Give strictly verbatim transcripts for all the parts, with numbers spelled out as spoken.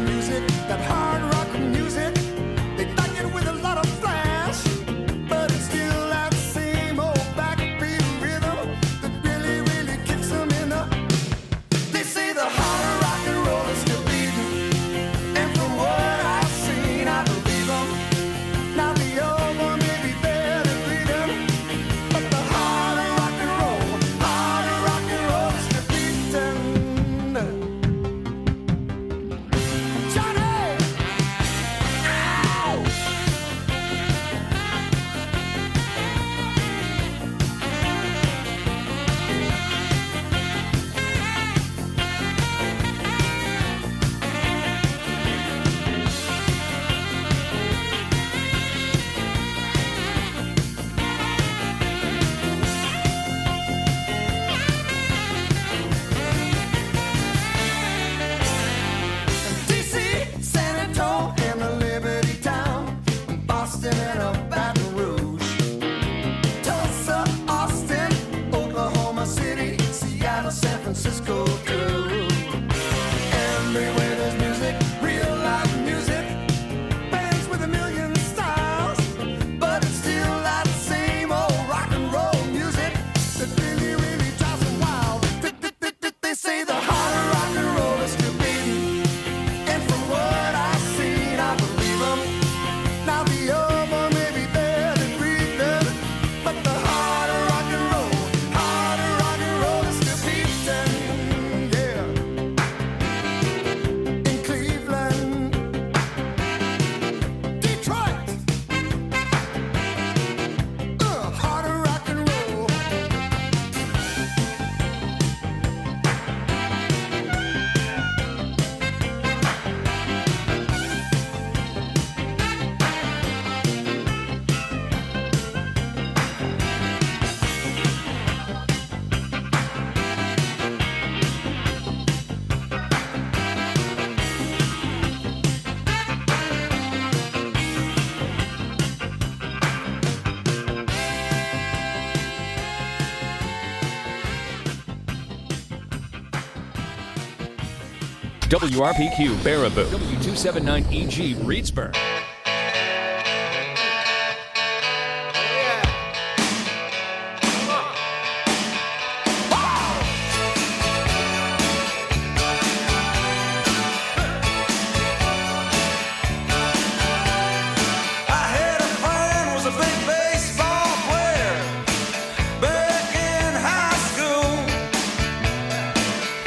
W R P Q Baraboo, W two seventy-nine E G Reedsburg.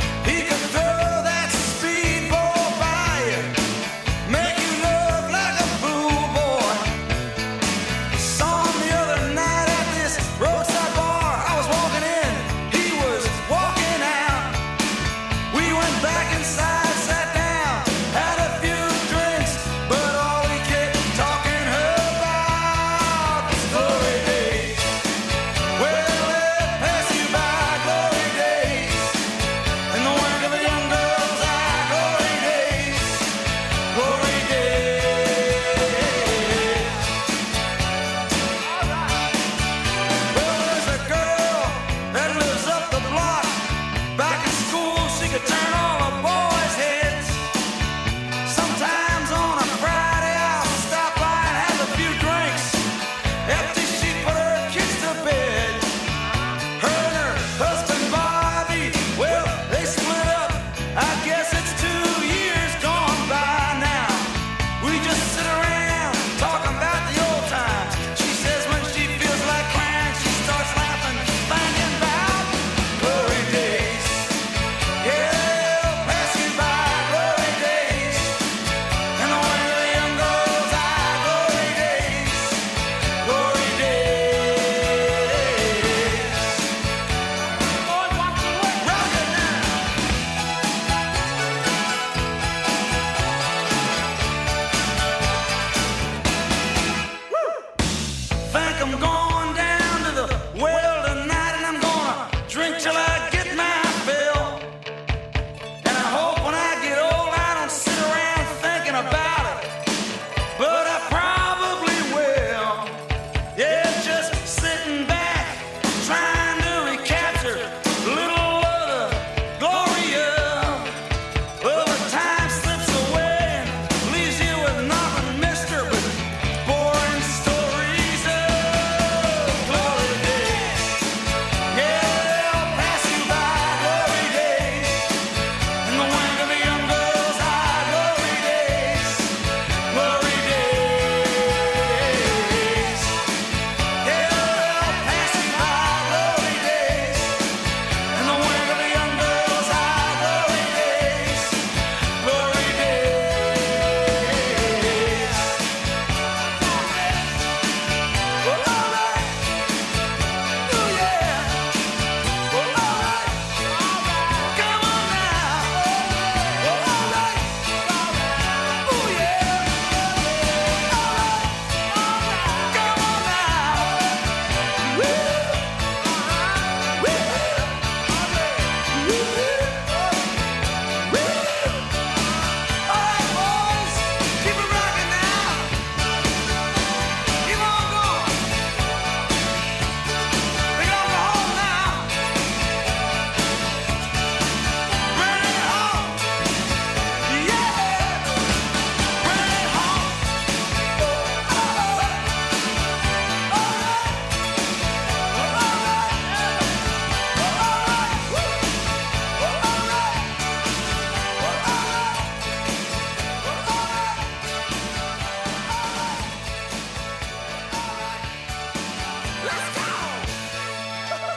Make you look like a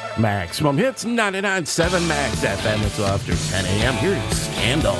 Maximum Hits, ninety-nine point seven Max F M. It's after ten a.m. Here's Scandal.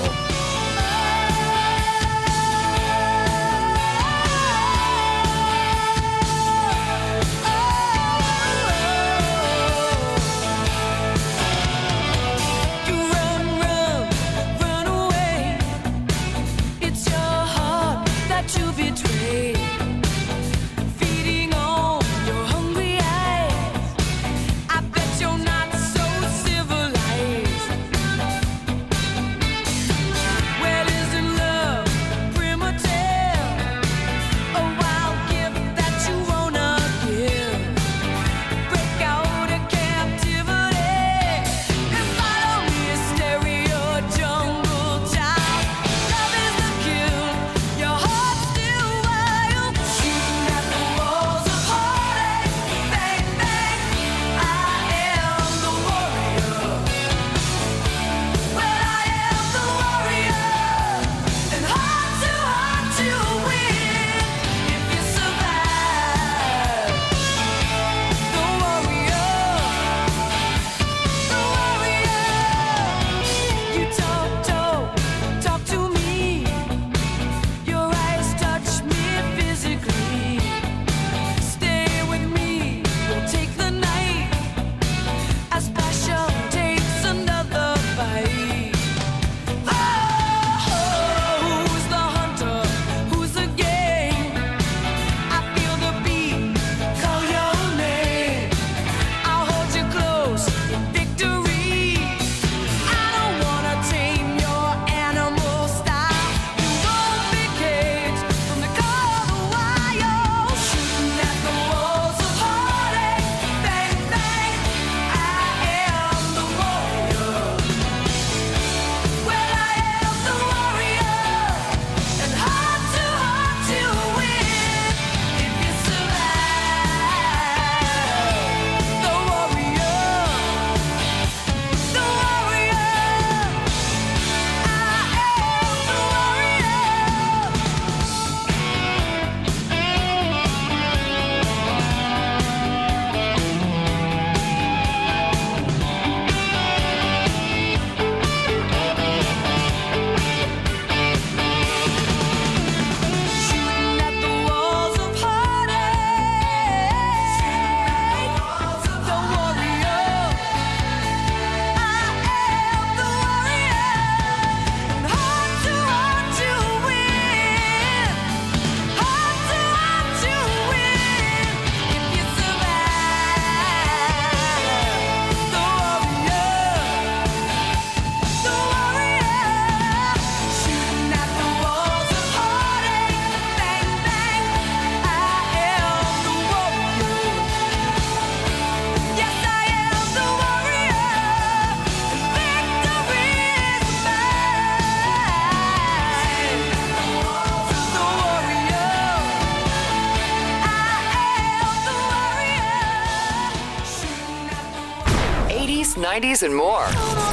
nineties and more.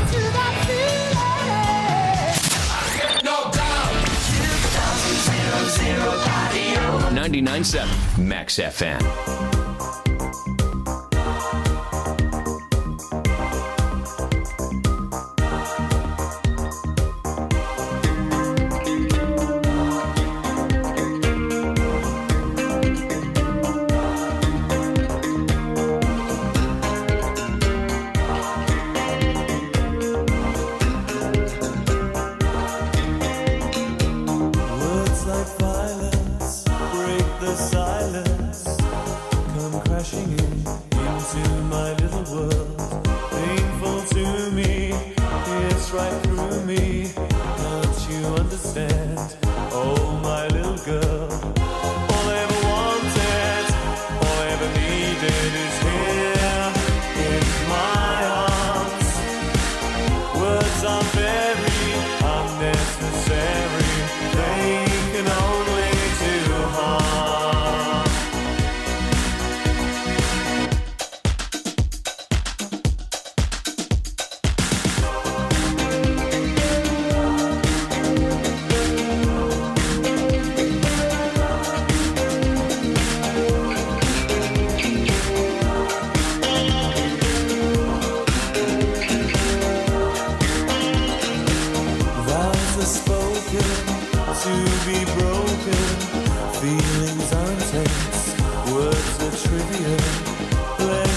ninety-nine point seven Max F M.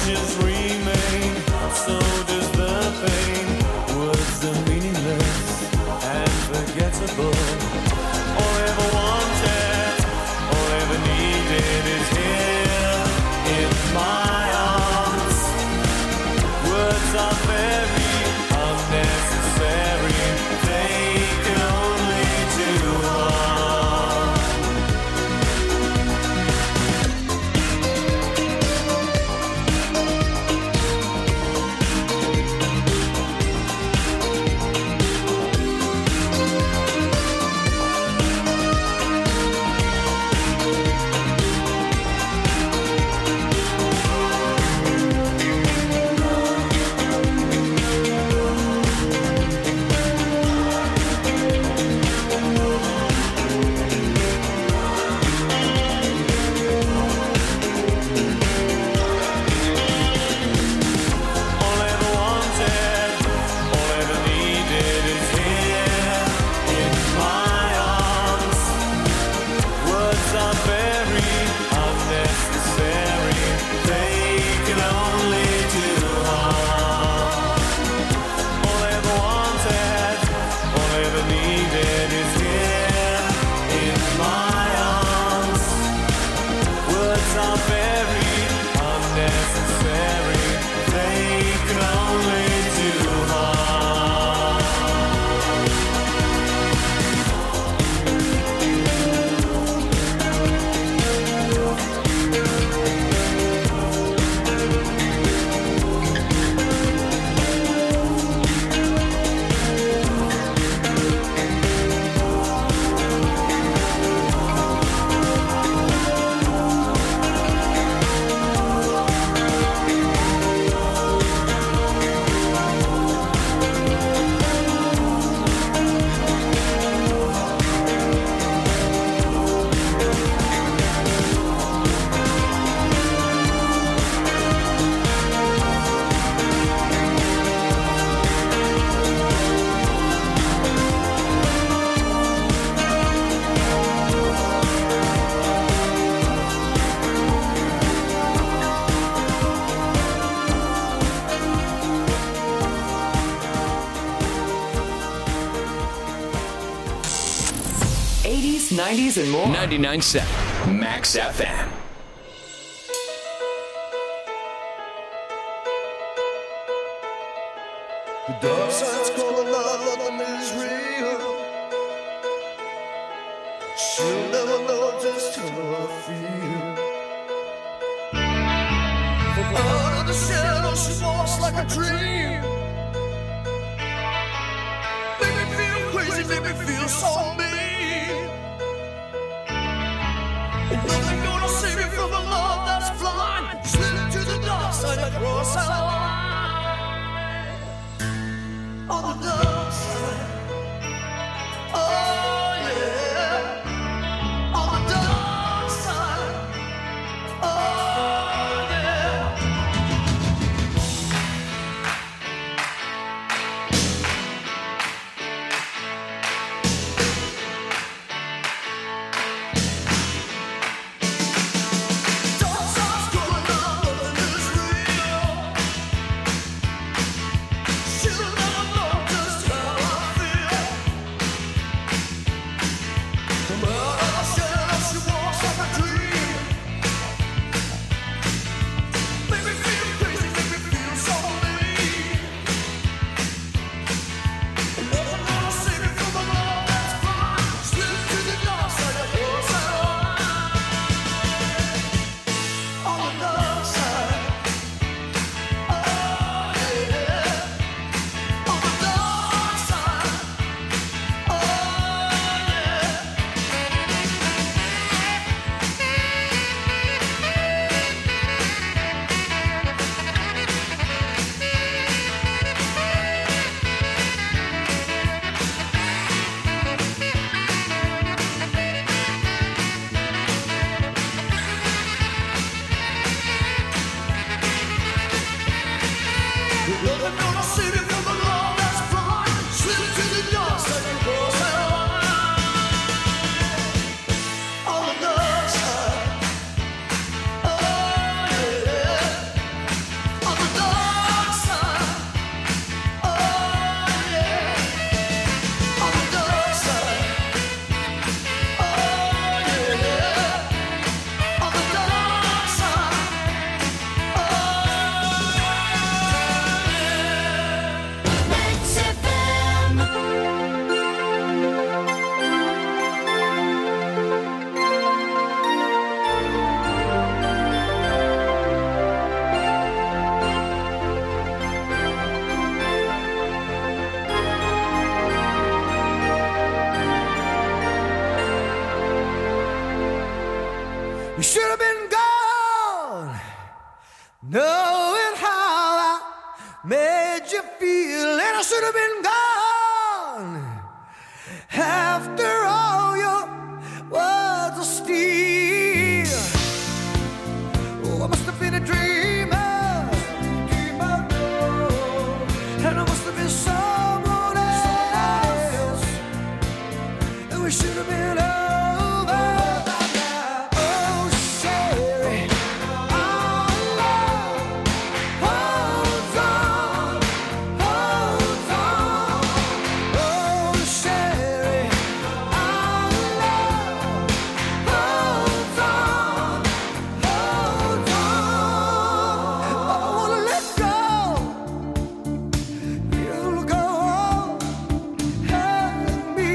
images remain, so does the pain. Words are meaningless and forgettable. All I ever wanted, all I ever needed is here in my arms. Words are very unnecessary, they can only do harm. nineties and more. ninety-nine point seven Max F M. The dark side's calling out, nothing is real. She'll never know just how I feel. From out of the shadow, she walks like a dream. Make me feel crazy, make me feel so mean. Ain't nothing gonna save me from a love that's blind. Slip to the dark side, across our line. On the dark side. Oh yeah. On the dark side. Oh yeah. Dark side's going on, nothing is real. She'll never know just how I feel. From out of the shadow, she walks like a dream. Make me feel crazy, make me feel so mean. And nothing gonna save me from a love that's blind. Slip to the dark side, across that line. On the dark side. Oh yeah. On the dark side. Oh yeah. Nothing gonna save you from the love that's blind. Slip to the dark side and cross that line. On the dark side. Oh yeah. made you feel, and I should have been gone. After all your words of steel, oh, I must have been a dreamer, dreamer, and I must have been someone else, and we should have been over. Oh, Sherry, our love holds on, holds on. Oh, Sherry, our love holds on, holds on. I wanna let go. You'll go on and me.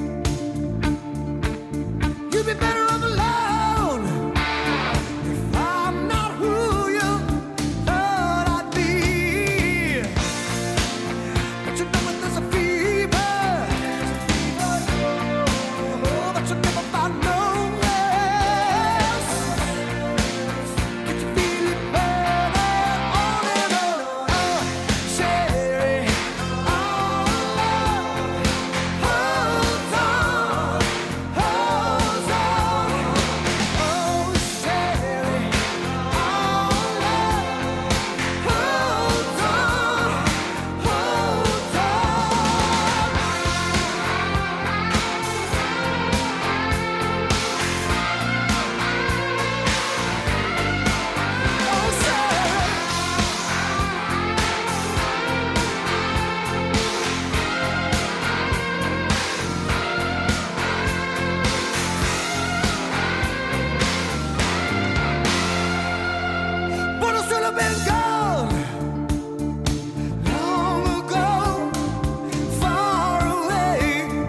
You'd be better off alone if I'm not who you thought I'd be. But you know when there's a fever, oh, but you never find no rest. Can you feel it burning on and on? Oh, Sherry, our love holds on, holds on. Oh, Sherry, our love holds on, holds on. Oh, Sherry. But I should have been gone long ago, far away.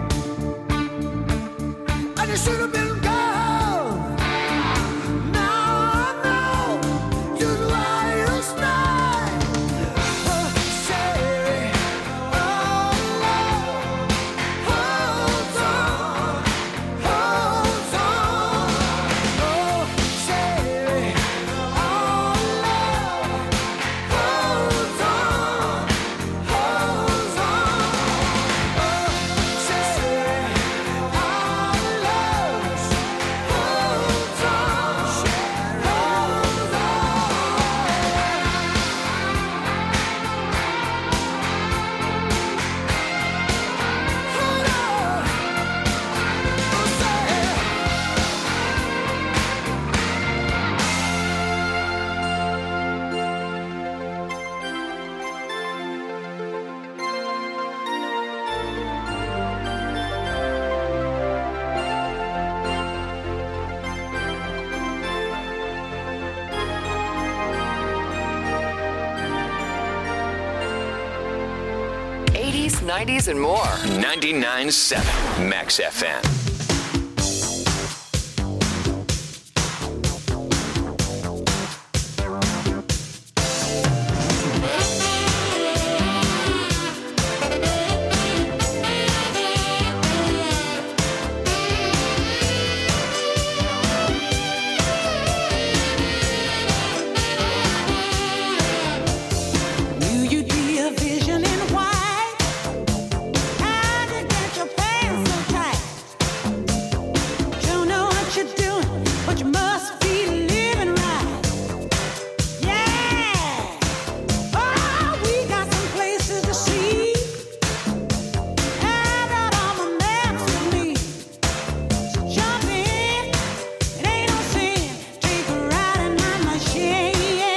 And you should have been gone. Now I know just why you stay. Oh, Sherry, our love holds on, holds on. Oh, Sherry, our love holds on, holds on. Oh, Sherry, our love holds on, holds on. Hold on. Oh, Sherry. eighties, nineties, and more. ninety-nine point seven Max F M. Knew you'd be a vision in white. How'd you get your pants so tight? Don't know what you're doing, but you must be living right. Yeah. Oh, we got some places to see. I got all my maps with me. So jump in, it ain't no sin. Take a ride in my machine.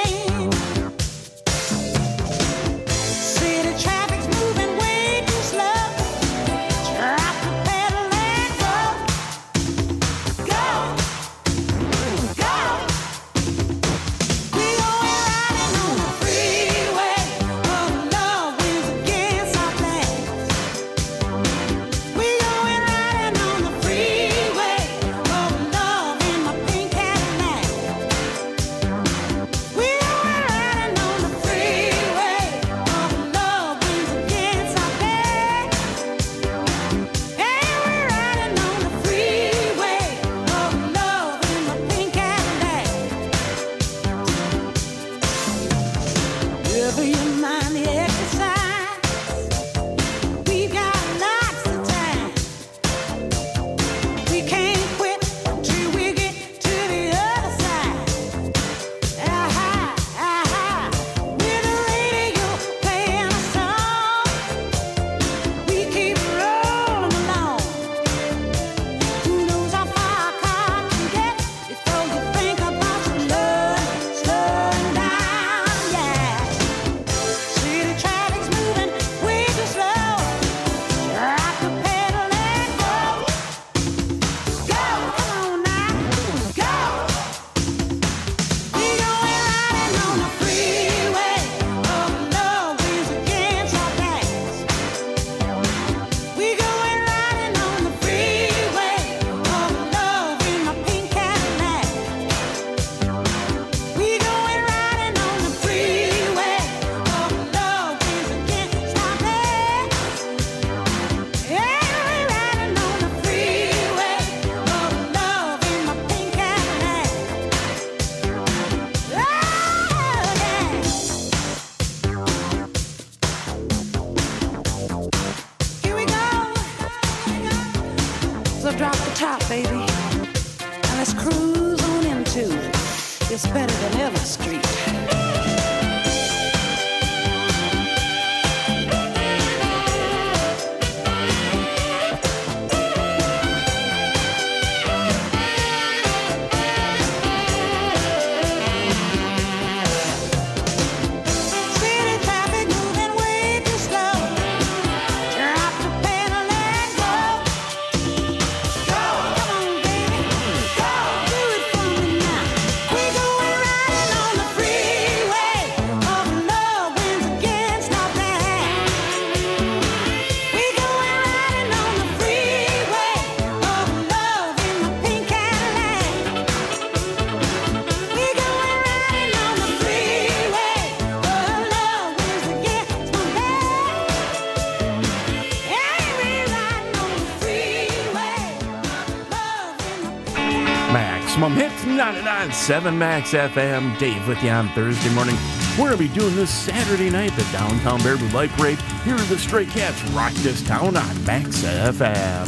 City traffic's moving way too slow. Drop the pedal and go. Go. Go. We going riding on the freeway. Oh, love wins against our plans. We going riding on the freeway. Oh, love in my pink Cadillac. We going riding on the freeway. Oh, love wins against our plans. Hey, we're riding on the freeway. Oh, love in my pink Cadillac. Wherever your mind is. It's better than ever street. City traffic moving way too slow. Drop the pedal and go. Go, come on, baby. Go, do it for me now. We going riding on the freeway of love winds against our back. We going riding on the freeway of love in the pink Cadillac. We going riding on the freeway of love winds against my back. Yeah, we riding on the freeway of love in the pink Maximum Hits ninety-nine point seven Max F M. Dave with you on Thursday morning. We're going to be doing this Saturday night, the Downtown Baraboo Light Parade. Here are the Stray Cats rock this town on Max F M.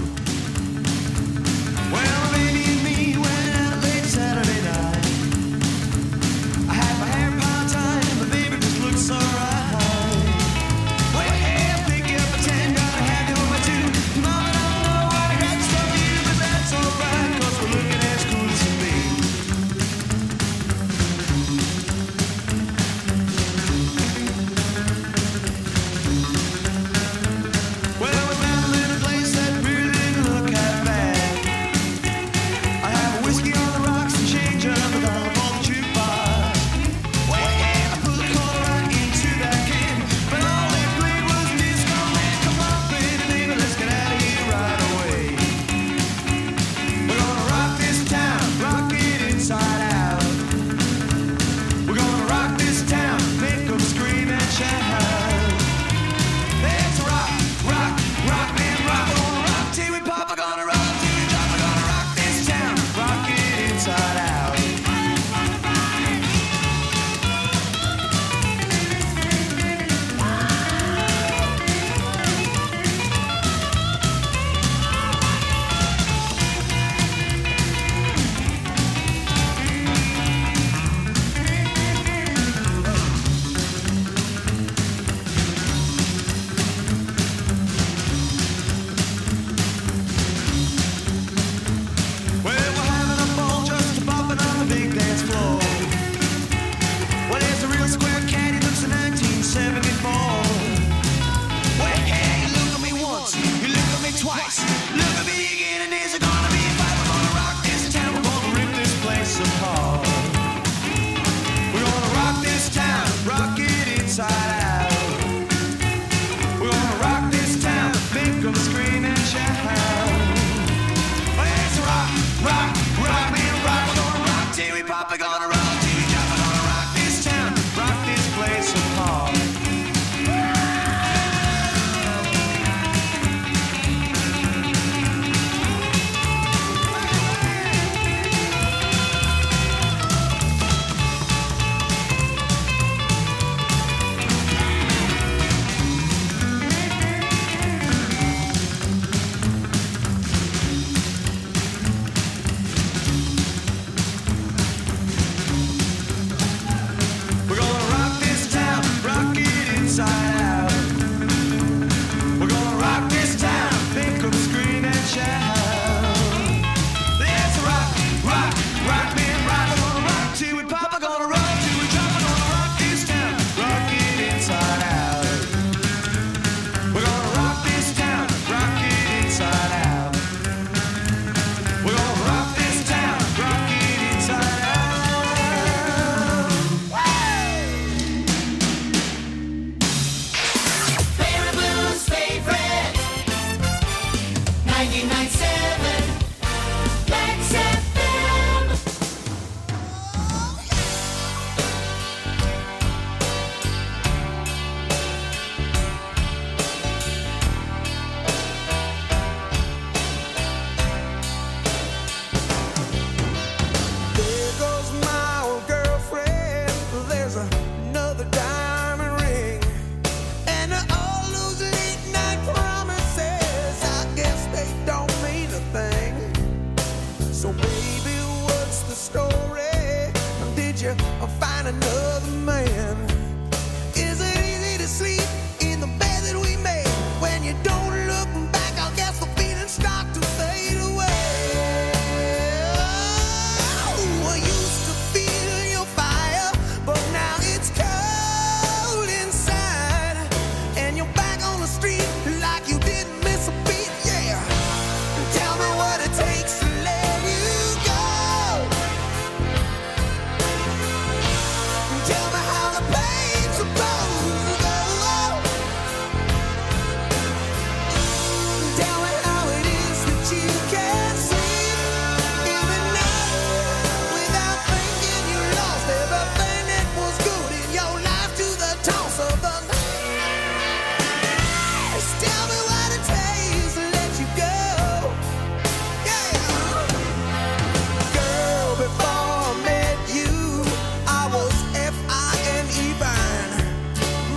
Well, baby and me went out late Saturday night. I had my hair piled tight, and the baby just looked so right. Well, yeah, pick you up a ten, gotta have you on my two. Mama don't know what I got from you, but that's alright, 'cause we're looking as cool as can be. Well, we found a little place that really didn't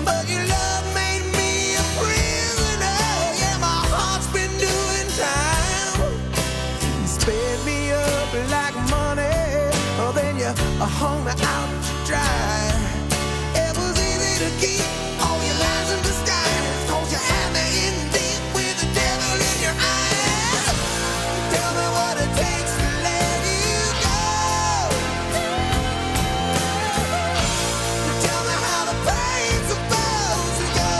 but your love made me a prisoner. Yeah, my heart's been doing time. You sped me up like money, oh, then you hung me out to dry. It was easy to keep all your lies in disguise, 'cause you had me in deep with the devil in your eyes. Tell me what it takes to let you go. Tell me how the pain's supposed to go.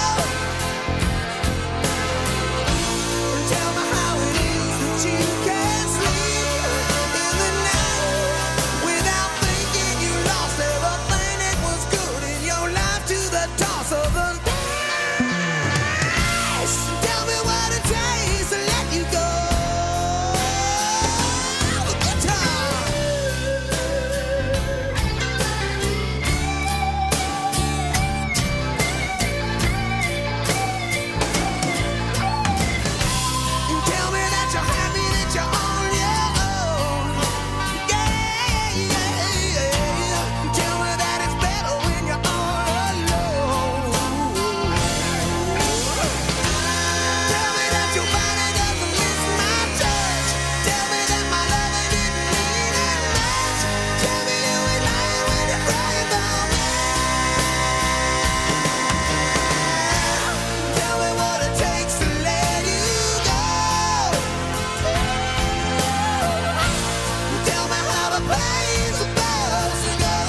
Tell me how it is that you can't sleep in the night without thinking you lost everything that was good in your life to the toss of the dice. Tell me what it takes to let you go. Guitar. Tell me that you're happy, that you're on your own. Yeah, yeah, yeah. Tell me that it's better when you're all alone. Tell me that your body doesn't miss my touch. Tell me that my love didn't mean that much. Tell me you ain't lying when you're crying about me. Tell me what it takes to let you go. Tell me how the pain's supposed to go.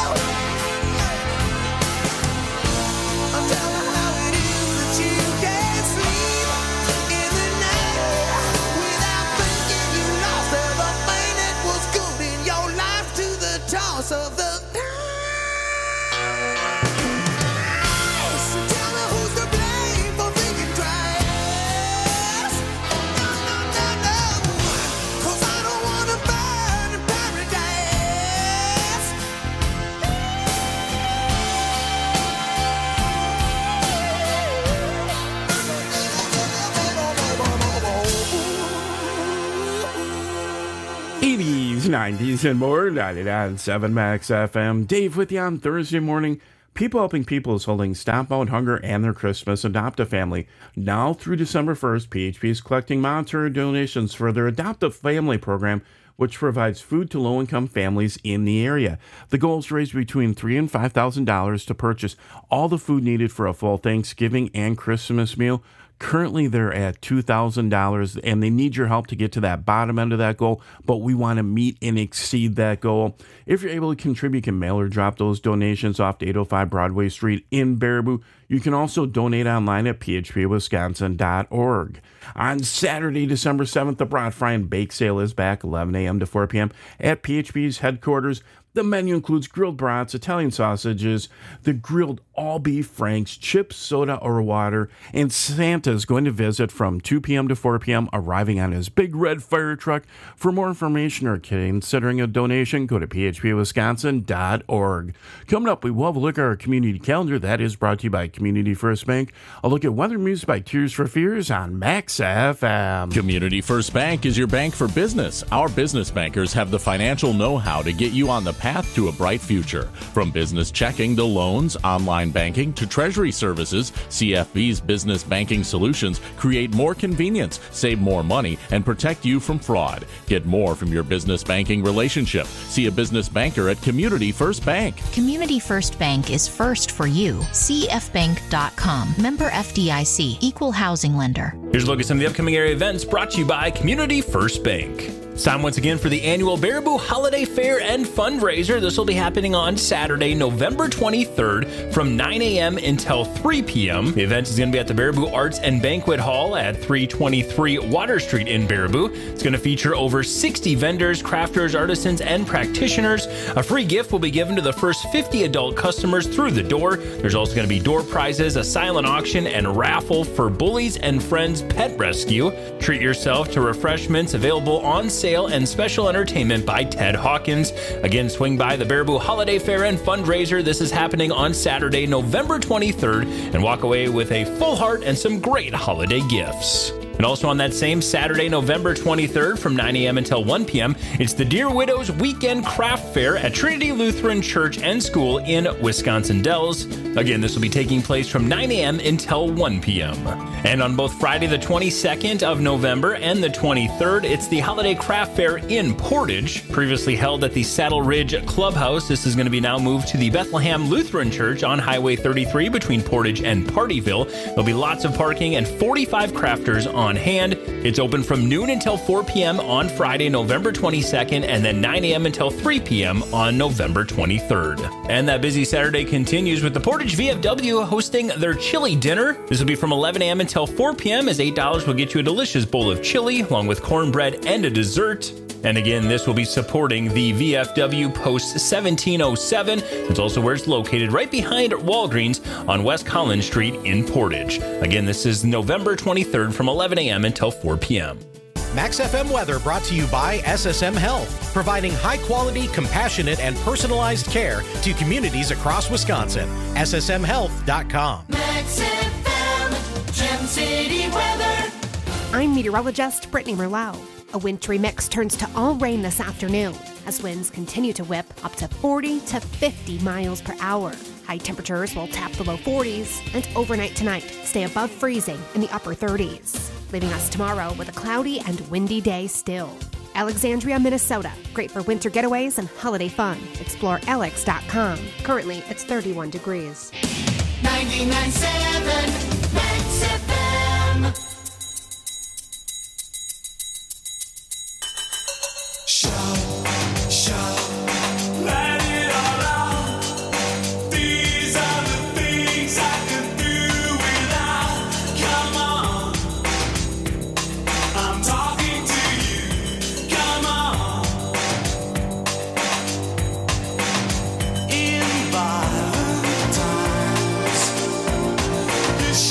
Tell me how it is that you can't sleep in the night without thinking you lost everything that was good in your life to the toss of the dice. Tell me who's to blame for thinking twice. No, no, no, no, 'cause I don't wanna burn in paradise. eighties, nineties, and more. ninety-nine point seven Max F M. Dave with you on Thursday morning. People Helping People is holding Stop Out Hunger and their Christmas Adopt a Family. Now through December first, P H P is collecting monetary donations for their Adopt a Family program, which provides food to low-income families in the area. The goal is to raise between three thousand dollars and five thousand dollars to purchase all the food needed for a full Thanksgiving and Christmas meal. Currently, they're at two thousand dollars, and they need your help to get to that bottom end of that goal, but we want to meet and exceed that goal. If you're able to contribute, you can mail or drop those donations off to eight oh five Broadway Street in Baraboo. You can also donate online at p h p wisconsin dot org. On Saturday, December seventh, the Brat Fry and Bake Sale is back, eleven a.m. to four p.m. at P H P's headquarters. The menu includes grilled brats, Italian sausages, the grilled all-beef franks, chips, soda, or water, and Santa's going to visit from two p.m. to four p.m., arriving on his big red fire truck. For more information or considering a donation, go to p h p wisconsin dot org. Coming up, we will have a look at our community calendar. That is brought to you by Community First Bank. A look at weather music by Tears for Fears on Max F M. Community First Bank is your bank for business. Our business bankers have the financial know-how to get you on the path to a bright future. From business checking to loans, online banking to treasury services, C F B's business banking solutions create more convenience, save more money, and protect you from fraud. Get more from your business banking relationship. See a business banker at Community First Bank. Community First Bank is first for you. c f bank dot com. Member F D I C. Equal housing lender. Here's a look at some of the upcoming area events brought to you by Community First Bank. It's time once again for the annual Baraboo Holiday Fair and Fundraiser. This will be happening on Saturday, November twenty-third from nine a.m. until three p.m. The event is going to be at the Baraboo Arts and Banquet Hall at three twenty-three Water Street in Baraboo. It's going to feature over sixty vendors, crafters, artisans, and practitioners. A free gift will be given to the first fifty adult customers through the door. There's also going to be door prizes, a silent auction, and raffle for Bullies and Friends Pet Rescue. Treat yourself to refreshments available on sale and special entertainment by Ted Hawkins. Again, swing by the Baraboo Holiday Fair and Fundraiser. This is happening on Saturday, November twenty-third, and walk away with a full heart and some great holiday gifts. And also on that same Saturday, November twenty-third from nine a.m. until one p.m., it's the Dear Widows Weekend Craft Fair at Trinity Lutheran Church and School in Wisconsin Dells. Again, this will be taking place from nine a.m. until one p.m. And on both Friday the twenty-second of November and the twenty-third, it's the Holiday Craft Fair in Portage, previously held at the Saddle Ridge Clubhouse. This is going to be now moved to the Bethlehem Lutheran Church on Highway thirty-three between Portage and Partyville. There'll be lots of parking and forty-five crafters on hand. It's open from noon until four p.m. on Friday, November twenty-second, and then nine a.m. until three p.m. on November twenty-third. And that busy Saturday continues with the Portage V F W hosting their chili dinner. This will be from eleven a.m. until four p.m. as eight dollars will get you a delicious bowl of chili along with cornbread and a dessert. And again, this will be supporting the V F W Post seventeen oh seven. It's also where it's located, right behind Walgreens on West Collins Street in Portage. Again, this is November twenty-third from eleven a.m. until four p.m. Max F M weather brought to you by S S M Health, providing high-quality, compassionate, and personalized care to communities across Wisconsin. S S M health dot com. Max F M, Gem City weather. I'm meteorologist Brittany Merlot. A wintry mix turns to all rain this afternoon as winds continue to whip up to forty to fifty miles per hour. High temperatures will tap the low forties, and overnight tonight stay above freezing in the upper thirties, leaving us tomorrow with a cloudy and windy day still. Alexandria, Minnesota. Great for winter getaways and holiday fun. Explore alex dot com. Currently, it's thirty-one degrees. ninety-nine point seven Max F M. Shout, shout, let it all out. These are the things I could do without. Come on, I'm talking to you. Come on. In violent times, you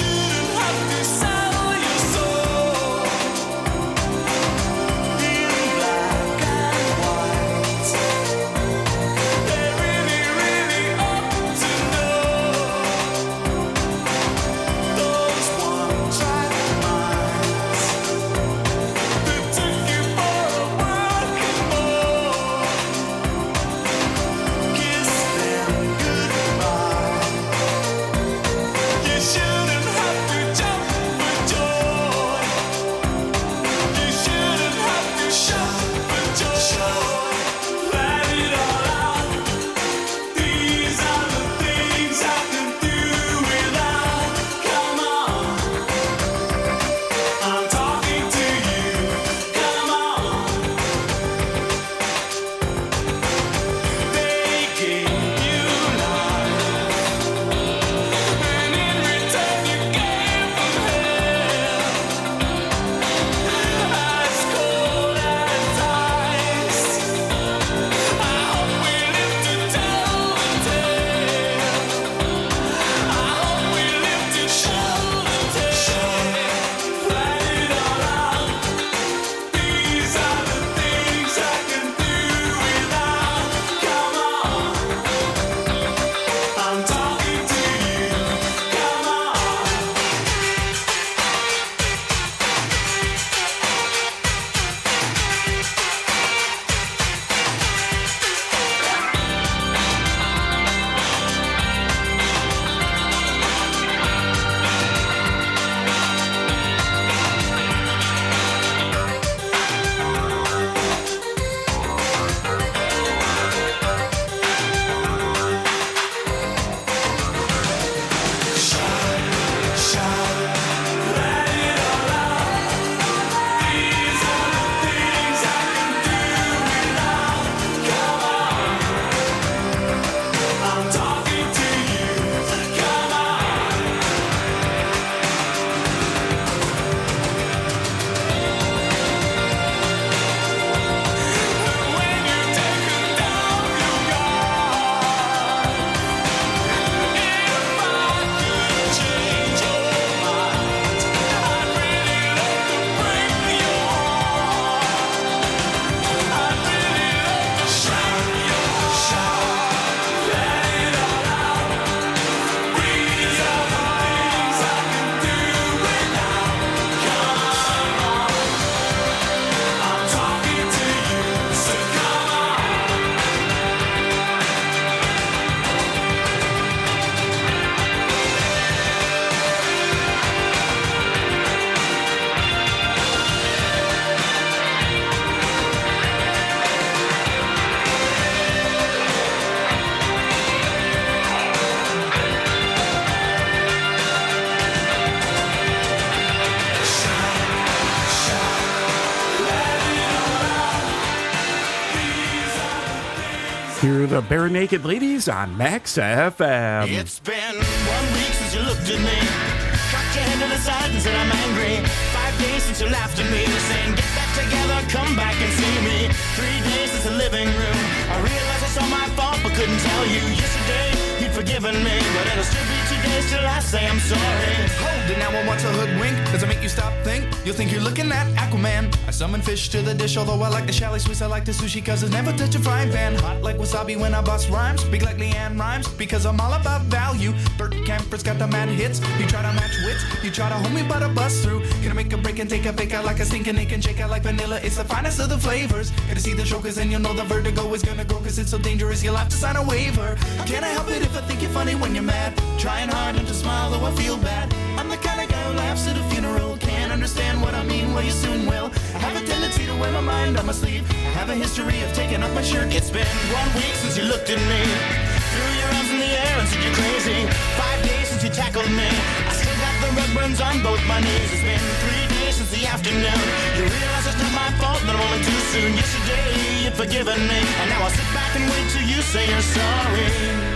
the Bare Naked Ladies on Max F M. It's been one week since you looked at me, cocked your head to the side and said I'm angry. Five days since you laughed at me, saying get back together, come back and see me. Three days since the living room, I realized it's all my fault but couldn't tell you. Yesterday you'd forgiven me, but it'll still be two days till I say I'm sorry. Hold it now, I want to hoodwink. Does it make you stop think? You'll think you're looking at Aquaman. I summon fish to the dish, although I like the chalet Swiss, I like the sushi cause it's never touch a frying pan. Hot like wasabi when I bust rhymes, big like Leanne rhymes, because I'm all about value. Bert Camper's got the mad hits, you try to match wits, you try to hold me but I bust through. Gonna make a break and take a bake out like a stinking ache and shake out like vanilla, it's the finest of the flavors. Gonna see the show cause then you'll know the vertigo is gonna go cause it's so dangerous you'll have to sign a waiver. Can I help it if I think you're funny when you're mad? Trying hard not to smile though I feel bad. I'm the kind of guy who laughs at a funeral. Can't understand what I mean, well you soon will. I have a tendency to wear my mind on my sleeve. I have a history of taking off my shirt. It's been one week since you looked at me, threw your arms in the air and said you're crazy. Five days since you tackled me, I still got the red burns on both my knees. It's been three days since the afternoon, you realize it's not my fault that I'm only too soon. Yesterday you'd forgiven me, and now I'll sit back and wait till you say you're sorry.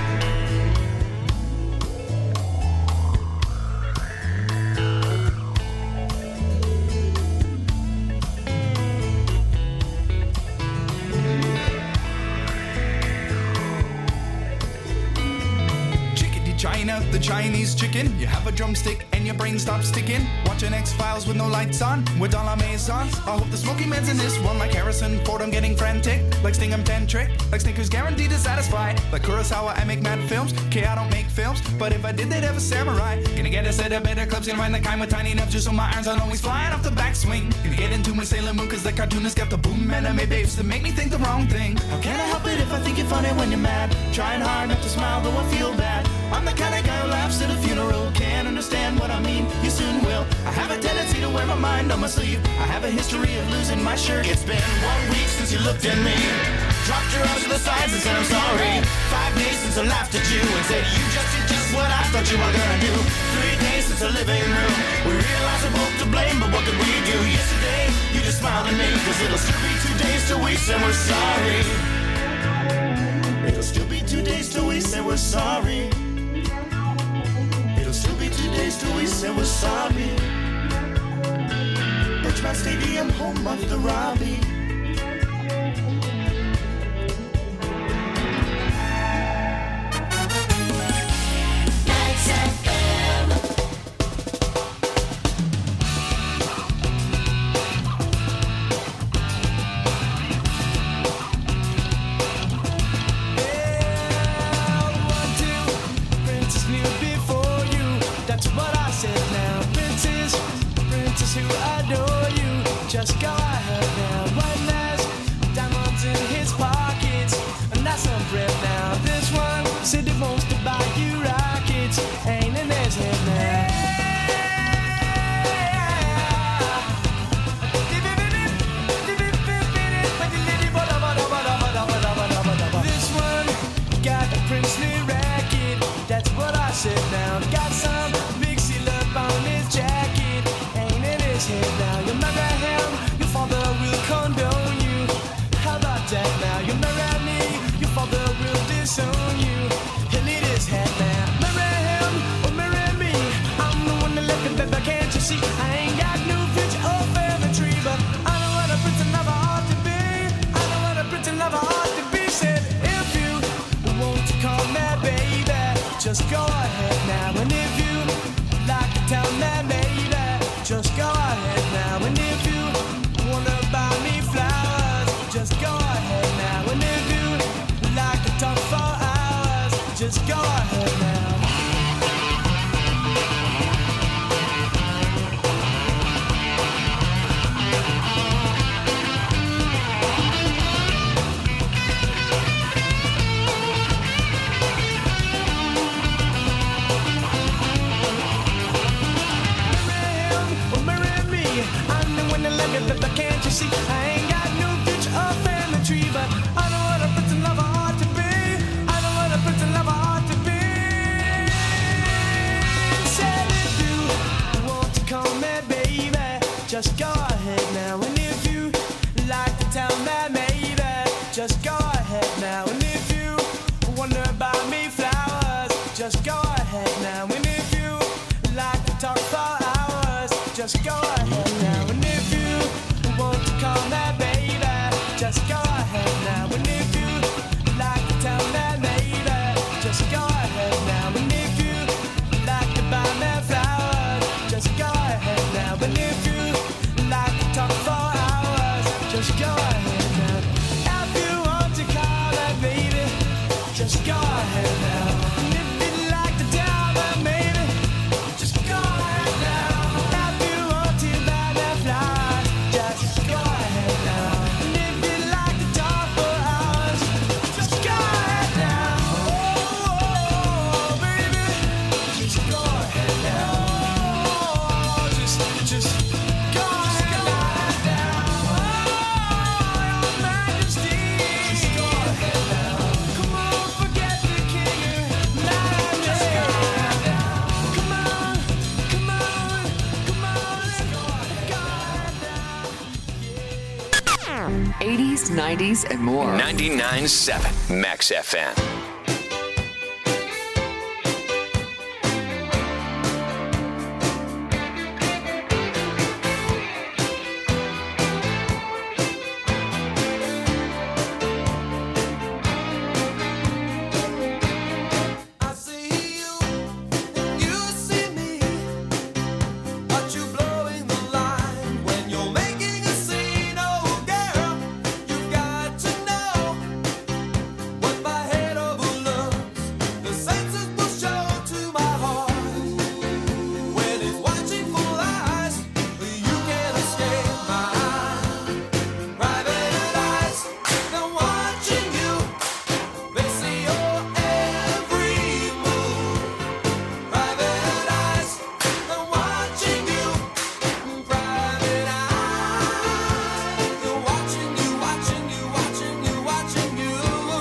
China, the Chinese chicken. You have a drumstick and your brain stops sticking. Watching X-Files with no lights on, with all our maisons. I hope the smoky man's in this one like Harrison Ford. I'm getting frantic, like Sting I'm tantric, like Snickers guaranteed to satisfy. Like Kurosawa, I make mad films. Okay, I don't make films, but if I did, they'd have a samurai. Gonna get a set of better clubs, gonna find the kind with tiny enough just so my irons aren't always flying off the backswing. Gonna get into my Sailor Moon cause the cartoonist got the boom anime babes to make me think the wrong thing. How can I help it if I think you're funny when you're mad? Trying hard not to smile though I feel bad. I'm the kind of guy who laughs at a funeral. Can't understand what I mean, you soon will. I have a tendency to wear my mind on my sleeve. I have a history of losing my shirt. It's been one week since you looked at me, dropped your arms to the sides and said I'm sorry. Five days since I laughed at you and said you just did just what I thought you were gonna do. Three days since the living room, we realized we're both to blame, but what could we do? Yesterday, you just smiled at me, cause it'll still be two days till we say we're sorry. It'll still be two days till we say we're sorry. It'll still be two days till we say we're sorry. Birchmount Stadium, home of the Robbie. Max F M. Yeah, one, two, Princess knew before you. That's what I said now. Princess, Princess who adore you. Just go ahead now. One last diamonds in his pockets, and that's some bread now. This one said he wants to buy you rockets, ain't in his head now. This one got a princely racket, that's what I said now. Got some big seal up on his jacket, ain't in his head now. You marry him, your father will condone you. How about that now? You marry me, your father will disown you. He'll eat his head now. Marry him or marry me, I'm the one that left him, baby, can't you see? I ain't got no future or family tree, but I know what a prince and lover ought to be. I know what a prince and lover ought to be. Said if you want to call me baby, just go ahead now. And if you just go ahead now. And if you want to call that baby, just go ahead now. And if you like to tell that maybe, just go ahead now. And if you like to buy me flowers, just go ahead now. And if you like to talk for hours, just go ahead now. If you want to call that baby, just go ahead now. And if you like to tell that maybe, just go ahead now. If you want to buy me flowers, just go ahead now. And if you like to talk for hours, just go ahead now. Oh, baby, just go ahead now. Oh, just, just go ahead now. Oh, Your Majesty, just go ahead now. Come on, forget the king, not just go ahead now. Come on, come on, come on, let's go ahead now. eighties, nineties, and more. ninety-nine point seven Max F M. I see you, and you see me. But you blowing the line when you're making a scene. Oh, girl, you've got to know what my head overlooks. The senses will show to my heart when it's watching full eyes. You can't escape my private eyes. They're watching you. They see your every move. Private eyes, they're watching you. Private eyes, they're watching you, watching you, watching you, watching you.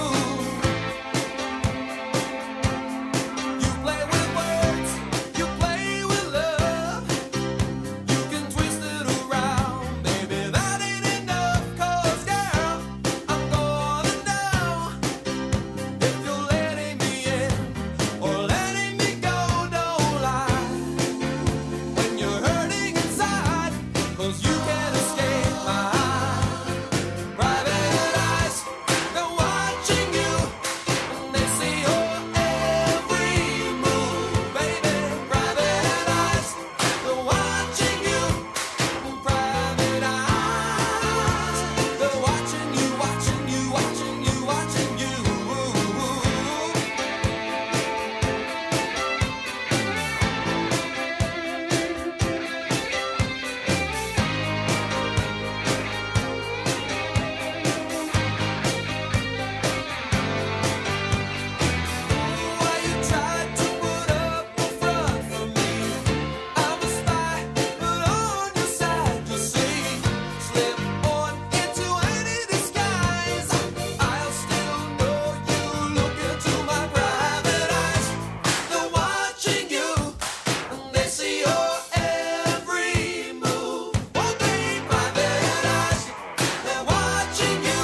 You play with words, you play with love. You can twist it around, baby, that ain't enough. 'Cause girl, I'm gonna know if you're letting me in or letting me go. Don't lie when you're hurting inside, 'cause you can't escape my private eyes. They're watching you, and they see your every move, baby. Private eyes, they're watching you. Private eyes, they're watching you, watching you, watching you, watching you. Why you tried to put up a front for me? I'm a spy, but on your side, you see. Slip on into any disguise, I'll still know you. Look into my private eyes. They're watching you, and they see your every move. Oh, babe, private eyes, they're watching you.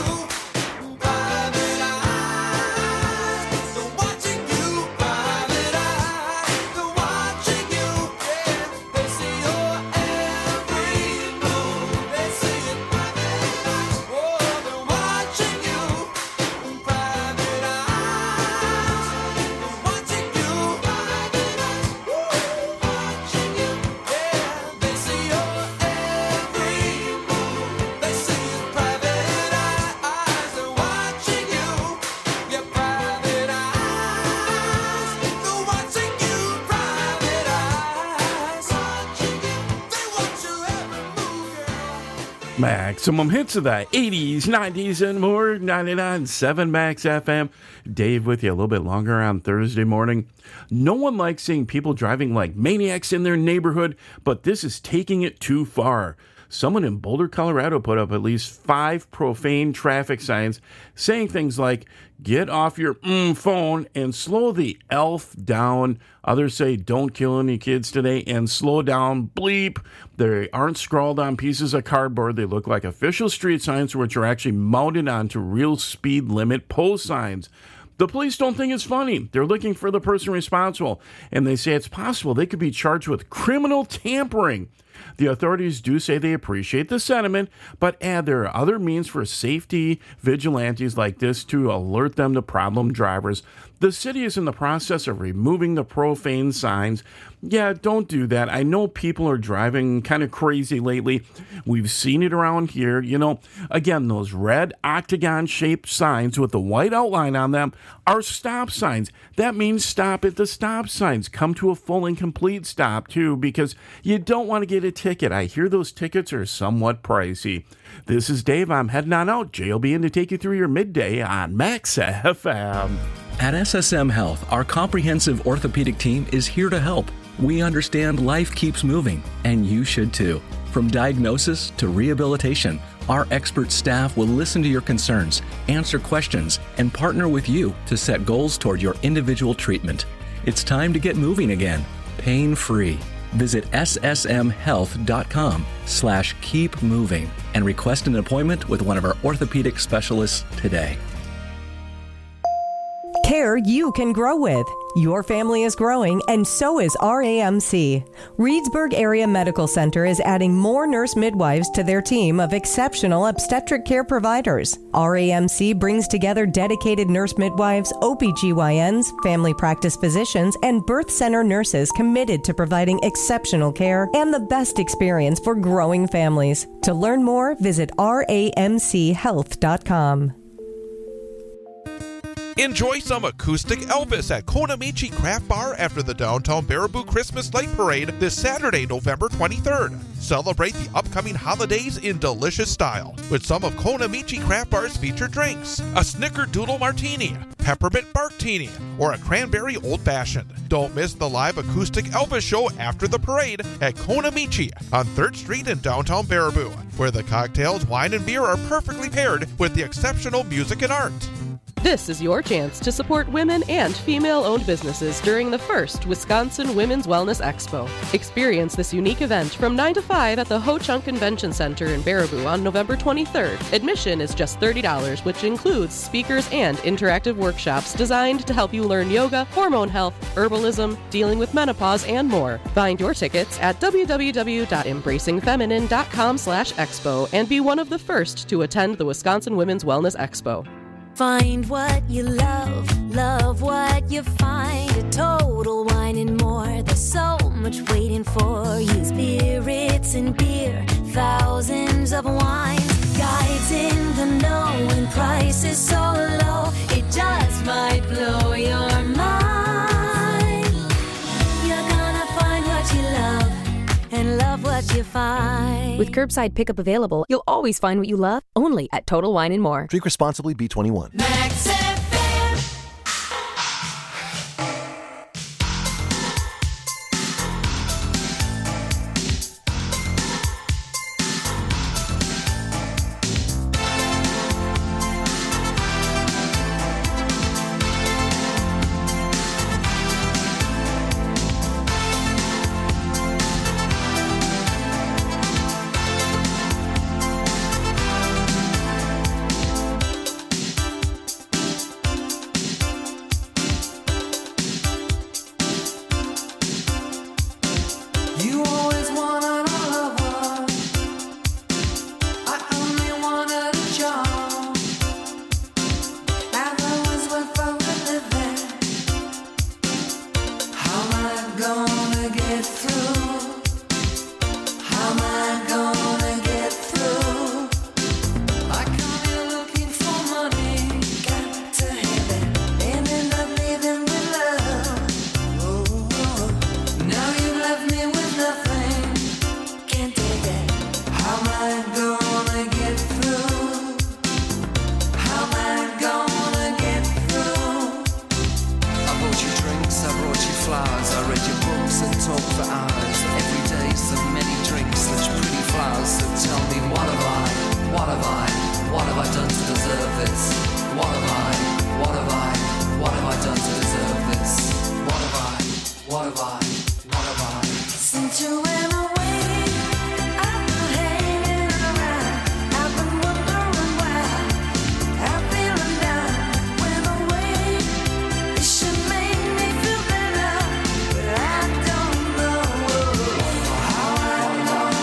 Private eyes, they're watching you. Private eyes, they're watching you. Yeah, they see your every move. They see it. Private eyes, oh, they're watching you. Private eyes, they're watching you. Private eyes, watching you. Yeah, they see your every move. They see it. Private eyes, they're watching you. Yeah, private eyes, they're watching you. Private eyes, watching you. They watch your every move, girl. Maximum hits of the eighties, nineties, and more. ninety-nine point seven Max F M. Dave with you a little bit longer on Thursday morning. No one likes seeing people driving like maniacs in their neighborhood, but this is taking it too far. Someone in Boulder, Colorado put up at least five profane traffic signs saying things like, get off your mm phone and slow the elf down. Others say, don't kill any kids today and slow down, bleep. They aren't scrawled on pieces of cardboard. They look like official street signs, which are actually mounted onto real speed limit post signs. The police don't think it's funny. They're looking for the person responsible, and they say it's possible they could be charged with criminal tampering. The authorities do say they appreciate the sentiment, but add there are other means for safety vigilantes like this to alert them to problem drivers. The city is in the process of removing the profane signs. Yeah, don't do that. I know people are driving kind of crazy lately. We've seen it around here. You know, again, those red octagon-shaped signs with the white outline on them are stop signs. That means stop at the stop signs. Come to a full and complete stop, too, because you don't want to get a ticket. I hear those tickets are somewhat pricey. This is Dave. I'm heading on out. Jay will be in to take you through your midday on Max F M. At S S M Health, our comprehensive orthopedic team is here to help. We understand life keeps moving, and you should too. From diagnosis to rehabilitation, our expert staff will listen to your concerns, answer questions, and partner with you to set goals toward your individual treatment. It's time to get moving again, pain-free. Visit S S M health dot com slash keep moving and request an appointment with one of our orthopedic specialists today. Care you can grow with. Your family is growing, and so is R A M C. Reedsburg Area Medical Center is adding more nurse midwives to their team of exceptional obstetric care providers. R A M C brings together dedicated nurse midwives, O B G Y Ns, family practice physicians, and birth center nurses committed to providing exceptional care and the best experience for growing families. To learn more, visit R A M C health dot com. Enjoy some acoustic Elvis at Konamichi Craft Bar after the Downtown Baraboo Christmas Light Parade this Saturday, November twenty-third. Celebrate the upcoming holidays in delicious style with some of Konamichi Craft Bar's featured drinks: a Snickerdoodle Martini, Peppermint Barktini, or a Cranberry Old Fashioned. Don't miss the live acoustic Elvis show after the parade at Konamichi on third Street in downtown Baraboo, where the cocktails, wine, and beer are perfectly paired with the exceptional music and art. This is your chance to support women and female-owned businesses during the first Wisconsin Women's Wellness Expo. Experience this unique event from nine to five at the Ho Chunk Convention Center in Baraboo on November twenty-third. Admission is just thirty dollars, which includes speakers and interactive workshops designed to help you learn yoga, hormone health, herbalism, dealing with menopause, and more. Find your tickets at w w w dot embracing feminine dot com slash expo and be one of the first to attend the Wisconsin Women's Wellness Expo. Find what you love, love what you find. A Total Wine and More. There's so much waiting for you. Spirits and beer, thousands of wines. Guides in the know and prices so low, it just might blow your mind. You're gonna find what you love and love what you find. With curbside pickup available, you'll always find what you love, only at Total Wine and More. Drink responsibly, B twenty-one. Max F M. You always wanted a lover. I only wanted a job. And I was worth a living. How am I gonna get through? How am I gonna get through? I come here looking for money, got to have it, and end up leaving with love. Oh, now you left me with nothing, can't take it. How am I gonna get through? How am I gonna get through? I bought you drinks, I brought you flowers, I read your books and talked for hours. Every day so many drinks, such pretty flowers. So tell me, what have I, what have I, what have I done to deserve this? What have I, what have I, what have I done to deserve this? What have I, what have I, what have I? Since you went away, I've been hanging around. I've been wondering why I'm feeling down. Went away, it should make me feel better, but I don't know how I'm gonna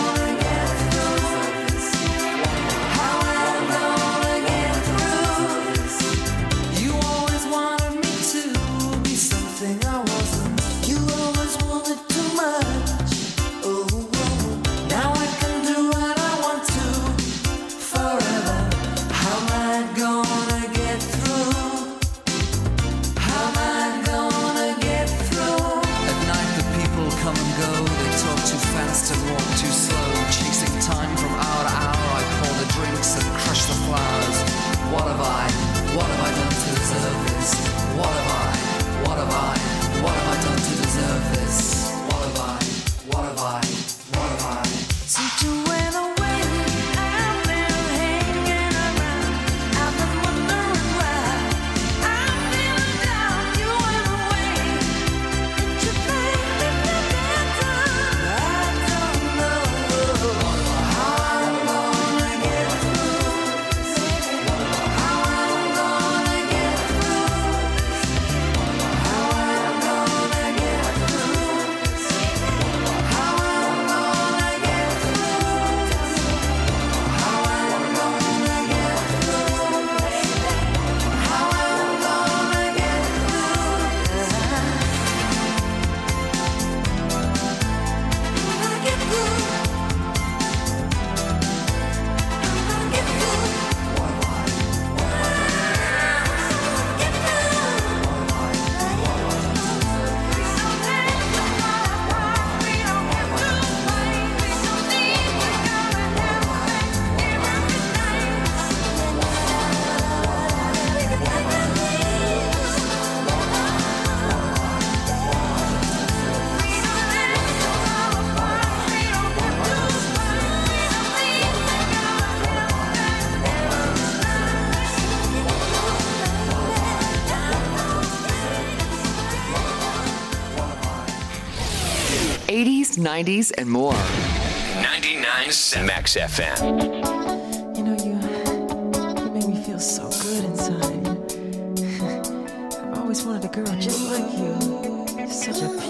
come and go. They talk too fast and walk too slow. Chasing time from hour to hour. I pour the drinks and crush the flowers. What have I, what have I done to deserve this? What have I, what have I, what have I done to deserve this? What have I, what have I, what have I? Since you went away, I've been hanging around. I've been wondering why. I'm feeling down. You went away. Did you think that you better? I don't know how I'm gonna get through. How I'm gonna get through. How I'm gonna get through. How I'm gonna get eighties, nineties, and more. ninety-nine point seven Max F M. You know, you, you make me feel so good inside. I've always wanted a girl just like you. Such a